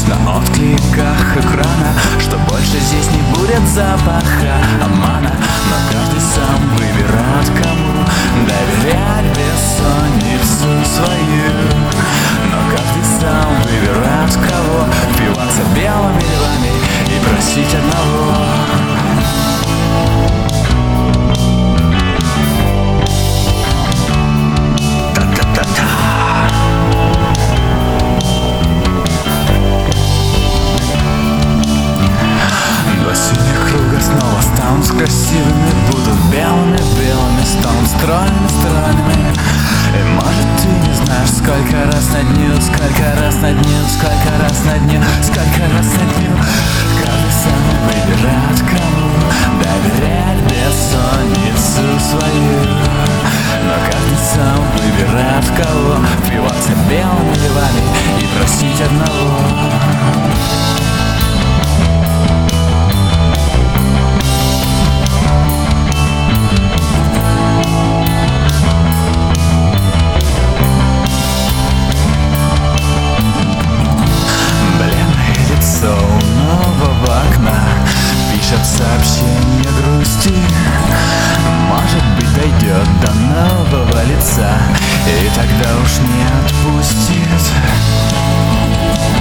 на откликах экрана, что больше здесь не будет запаха обмана. Но каждый сам выбирает, кому доверять бессонницу свою. Но каждый сам выбирает, кого впиваться белыми львами и просить одного. Снова станут красивыми, будут белыми, станут стройными. И может ты не знаешь, сколько раз на дню, сколько раз на дню, сколько раз на дню, сколько раз на дню. Каждый сам выбирает, кому доверять бессонницу свою. Но каждый сам выбирает, кого впиваться белыми львами и просить одного. Пишет сообщение грусти, может быть дойдет до нового лица, и тогда уж не отпустит.